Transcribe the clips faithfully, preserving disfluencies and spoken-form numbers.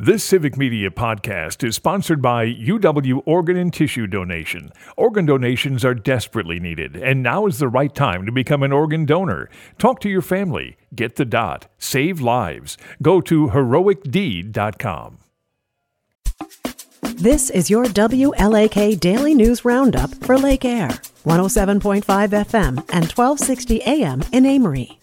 This Civic Media podcast is sponsored by U W Organ and Tissue Donation. Organ donations are desperately needed, and now is the right time to become an organ donor. Talk to your family. Get the dot. Save lives. Go to heroic deed dot com. This is your W L A K Daily News Roundup for Lake Air, one oh seven point five F M and twelve sixty A M in Amory.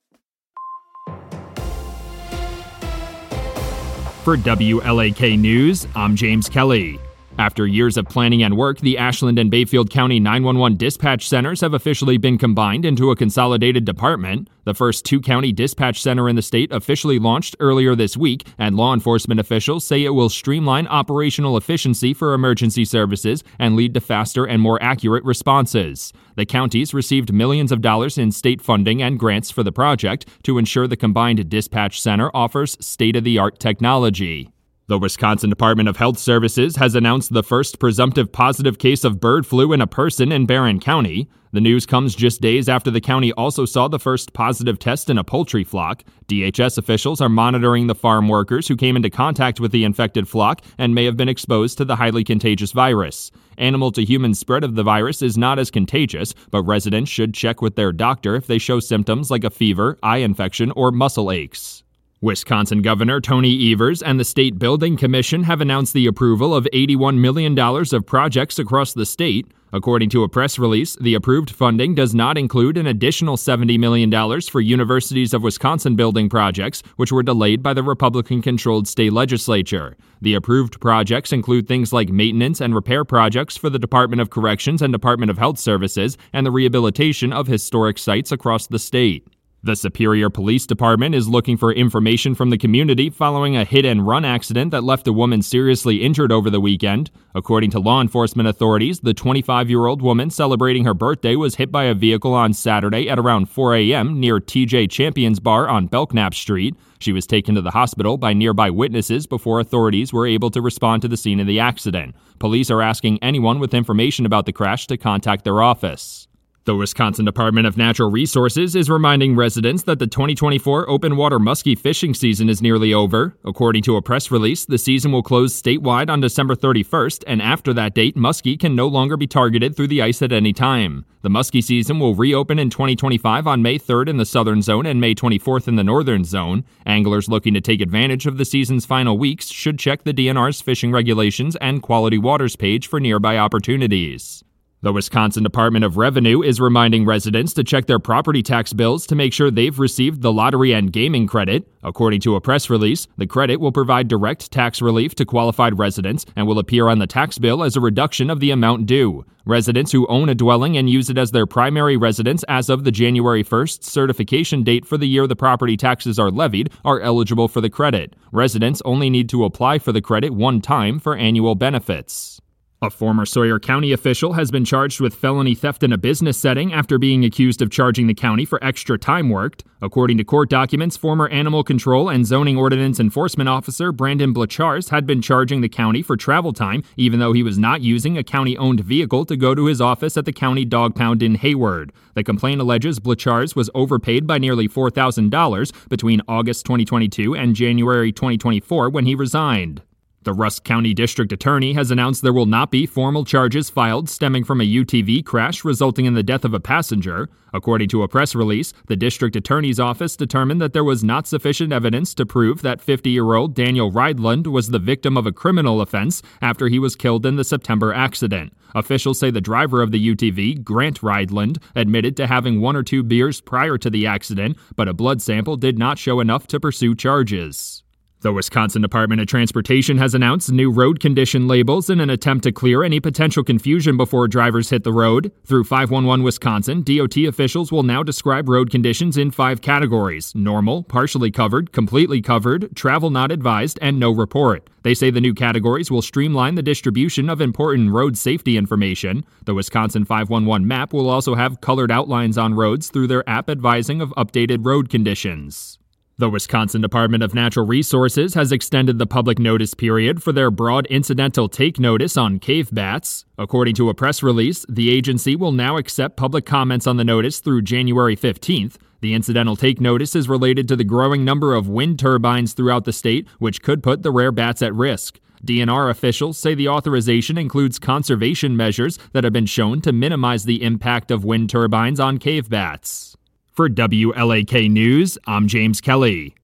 For W L A K News, I'm James Kelly. After years of planning and work, the Ashland and Bayfield County nine one one dispatch centers have officially been combined into a consolidated department. The first two-county dispatch center in the state officially launched earlier this week, and law enforcement officials say it will streamline operational efficiency for emergency services and lead to faster and more accurate responses. The counties received millions of dollars in state funding and grants for the project to ensure the combined dispatch center offers state-of-the-art technology. The Wisconsin Department of Health Services has announced the first presumptive positive case of bird flu in a person in Barron County. The news comes just days after the county also saw the first positive test in a poultry flock. D H S officials are monitoring the farm workers who came into contact with the infected flock and may have been exposed to the highly contagious virus. Animal-to-human spread of the virus is not as contagious, but residents should check with their doctor if they show symptoms like a fever, eye infection, or muscle aches. Wisconsin Governor Tony Evers and the State Building Commission have announced the approval of eighty-one million dollars of projects across the state. According to a press release, the approved funding does not include an additional seventy million dollars for Universities of Wisconsin building projects, which were delayed by the Republican-controlled state legislature. The approved projects include things like maintenance and repair projects for the Department of Corrections and Department of Health Services and the rehabilitation of historic sites across the state. The Superior Police Department is looking for information from the community following a hit-and-run accident that left a woman seriously injured over the weekend. According to law enforcement authorities, the twenty-five-year-old woman celebrating her birthday was hit by a vehicle on Saturday at around four a.m. near T J Champion's Bar on Belknap Street. She was taken to the hospital by nearby witnesses before authorities were able to respond to the scene of the accident. Police are asking anyone with information about the crash to contact their office. The Wisconsin Department of Natural Resources is reminding residents that the twenty twenty-four open water muskie fishing season is nearly over. According to a press release, the season will close statewide on December thirty-first, and after that date, muskie can no longer be targeted through the ice at any time. The muskie season will reopen in twenty twenty-five on May third in the southern zone and May twenty-fourth in the northern zone. Anglers looking to take advantage of the season's final weeks should check the D N R's fishing regulations and quality waters page for nearby opportunities. The Wisconsin Department of Revenue is reminding residents to check their property tax bills to make sure they've received the lottery and gaming credit. According to a press release, the credit will provide direct tax relief to qualified residents and will appear on the tax bill as a reduction of the amount due. Residents who own a dwelling and use it as their primary residence as of the January first certification date for the year the property taxes are levied are eligible for the credit. Residents only need to apply for the credit one time for annual benefits. A former Sawyer County official has been charged with felony theft in a business setting after being accused of charging the county for extra time worked. According to court documents, former Animal Control and Zoning Ordinance Enforcement Officer Brandon Blachars had been charging the county for travel time, even though he was not using a county-owned vehicle to go to his office at the county dog pound in Hayward. The complaint alleges Blachars was overpaid by nearly four thousand dollars between August twenty twenty-two and January twenty twenty-four when he resigned. The Rusk County District Attorney has announced there will not be formal charges filed stemming from a U T V crash resulting in the death of a passenger. According to a press release, the District Attorney's office determined that there was not sufficient evidence to prove that fifty-year-old Daniel Rydland was the victim of a criminal offense after he was killed in the September accident. Officials say the driver of the U T V, Grant Rydland, admitted to having one or two beers prior to the accident, but a blood sample did not show enough to pursue charges. The Wisconsin Department of Transportation has announced new road condition labels in an attempt to clear any potential confusion before drivers hit the road. Through five one one Wisconsin, D O T officials will now describe road conditions in five categories: normal, partially covered, completely covered, travel not advised, and no report. They say the new categories will streamline the distribution of important road safety information. The Wisconsin five one one map will also have colored outlines on roads through their app advising of updated road conditions. The Wisconsin Department of Natural Resources has extended the public notice period for their broad incidental take notice on cave bats. According to a press release, the agency will now accept public comments on the notice through January fifteenth. The incidental take notice is related to the growing number of wind turbines throughout the state, which could put the rare bats at risk. D N R officials say the authorization includes conservation measures that have been shown to minimize the impact of wind turbines on cave bats. For W L A K News, I'm James Kelly.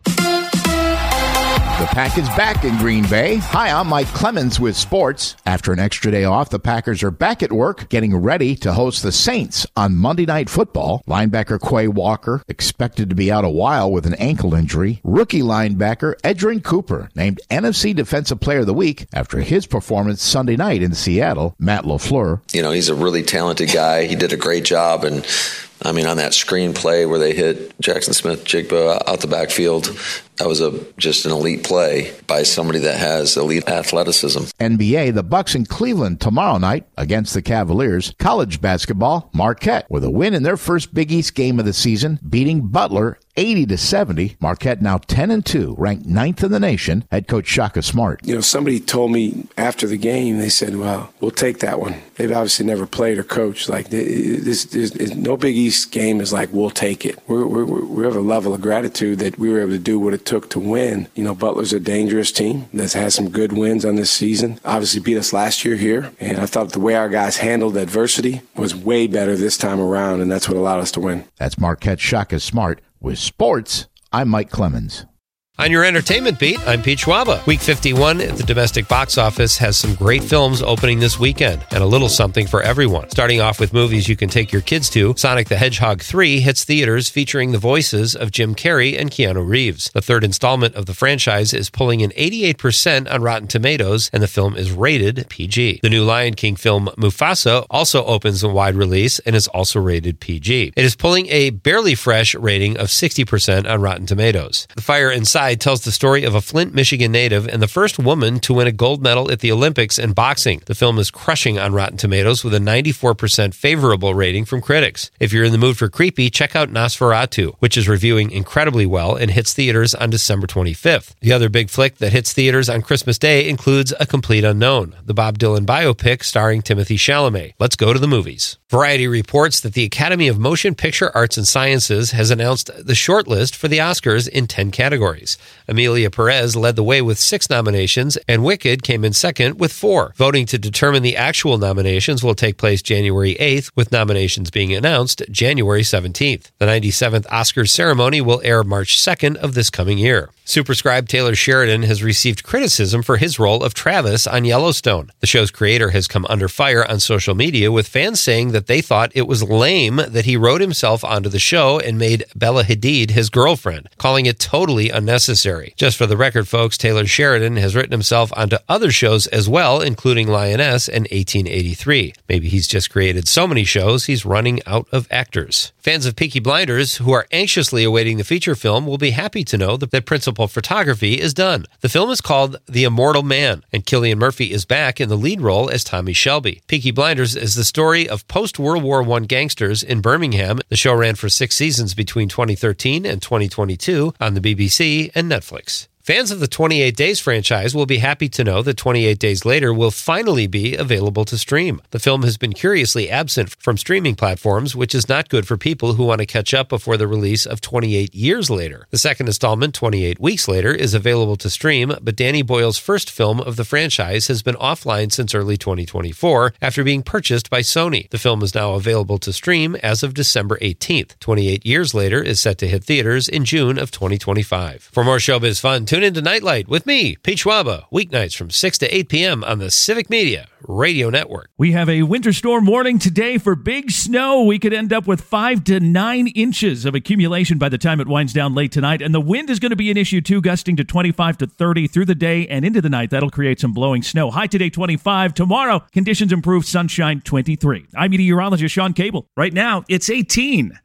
The Pack is back in Green Bay. Hi, I'm Mike Clemens with sports. After an extra day off, the Packers are back at work, getting ready to host the Saints on Monday Night Football. Linebacker Quay Walker expected to be out a while with an ankle injury. Rookie linebacker Edgerrin Cooper named N F C Defensive Player of the Week after his performance Sunday night in Seattle. Matt LaFleur. You know, he's a really talented guy. He did a great job, and I mean, on that screenplay where they hit Jackson Smith-Jigba out the backfield, that was a just an elite play by somebody that has elite athleticism. N B A, the Bucks in Cleveland tomorrow night against the Cavaliers. College basketball, Marquette with a win in their first Big East game of the season, beating Butler eighty to seventy. Marquette now ten and two, ranked ninth in the nation. Head coach Shaka Smart. You know, somebody told me after the game, they said, well, we'll take that one. They've obviously never played or coached. Like, this, this, this no Big East game is like, we'll take it. We're, we're, we have a level of gratitude that we were able to do what it took to win. You know, Butler's a dangerous team that's had some good wins on this season. Obviously beat us last year here. And I thought the way our guys handled adversity was way better this time around, and that's what allowed us to win. That's Marquette Shaka Smart. With sports, I'm Mike Clemens. On your entertainment beat, I'm Pete Schwaba. Week fifty-one at the domestic box office has some great films opening this weekend, and a little something for everyone. Starting off with movies you can take your kids to, Sonic the Hedgehog three hits theaters featuring the voices of Jim Carrey and Keanu Reeves. The third installment of the franchise is pulling in eighty-eight percent on Rotten Tomatoes, and the film is rated P G. The new Lion King film Mufasa also opens a wide release and is also rated P G. It is pulling a barely fresh rating of sixty percent on Rotten Tomatoes. The Fire Inside tells the story of a Flint, Michigan native and the first woman to win a gold medal at the Olympics in boxing. The film is crushing on Rotten Tomatoes with a ninety-four percent favorable rating from critics. If you're in the mood for creepy, check out Nosferatu, which is reviewing incredibly well and hits theaters on December twenty-fifth. The other big flick that hits theaters on Christmas Day includes A Complete Unknown, the Bob Dylan biopic starring Timothée Chalamet. Let's go to the movies. Variety reports that the Academy of Motion Picture Arts and Sciences has announced the shortlist for the Oscars in ten categories. Emilia Perez led the way with six nominations, and Wicked came in second with four. Voting to determine the actual nominations will take place January eighth, with nominations being announced January seventeenth. The ninety-seventh Oscars ceremony will air March second of this coming year. Superscribe Taylor Sheridan has received criticism for his role of Travis on Yellowstone. The show's creator has come under fire on social media, with fans saying that they thought it was lame that he wrote himself onto the show and made Bella Hadid his girlfriend, calling it totally unnecessary. Just for the record, folks, Taylor Sheridan has written himself onto other shows as well, including Lioness and eighteen eighty-three. Maybe he's just created so many shows he's running out of actors. Fans of Peaky Blinders who are anxiously awaiting the feature film will be happy to know that, that principal photography is done. The film is called The Immortal Man, and Cillian Murphy is back in the lead role as Tommy Shelby. Peaky Blinders is the story of post-World War One gangsters in Birmingham. The show ran for six seasons between twenty thirteen and twenty twenty-two on the B B C and Netflix. Fans of the twenty-eight Days franchise will be happy to know that twenty-eight Days Later will finally be available to stream. The film has been curiously absent from streaming platforms, which is not good for people who want to catch up before the release of twenty-eight Years Later. The second installment, twenty-eight Weeks Later, is available to stream, but Danny Boyle's first film of the franchise has been offline since early twenty twenty-four after being purchased by Sony. The film is now available to stream as of December eighteenth. twenty-eight Years Later is set to hit theaters in June of twenty twenty-five. For more showbiz fun, tune into Nightlight with me, Pete Schwaba, weeknights from six to eight p.m. on the Civic Media Radio Network. We have a winter storm warning today for big snow. We could end up with five to nine inches of accumulation by the time it winds down late tonight. And the wind is going to be an issue too, gusting to twenty-five to thirty through the day and into the night. That'll create some blowing snow. High today, twenty-five. Tomorrow, conditions improve, sunshine, twenty-three. I'm meteorologist Sean Cable. Right now, it's eighteen.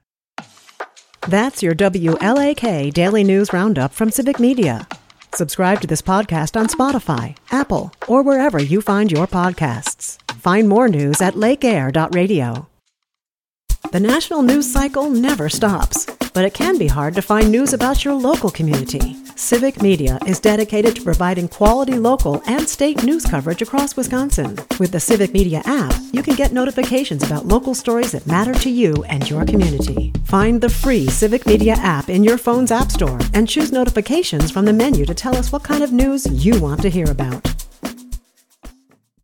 That's your W L A K Daily News Roundup from Civic Media. Subscribe to this podcast on Spotify, Apple, or wherever you find your podcasts. Find more news at lake air dot radio. The national news cycle never stops. but it can be hard to find news about your local community. Civic Media is dedicated to providing quality local and state news coverage across Wisconsin. With the Civic Media app, you can get notifications about local stories that matter to you and your community. Find the free Civic Media app in your phone's app store and choose notifications from the menu to tell us what kind of news you want to hear about.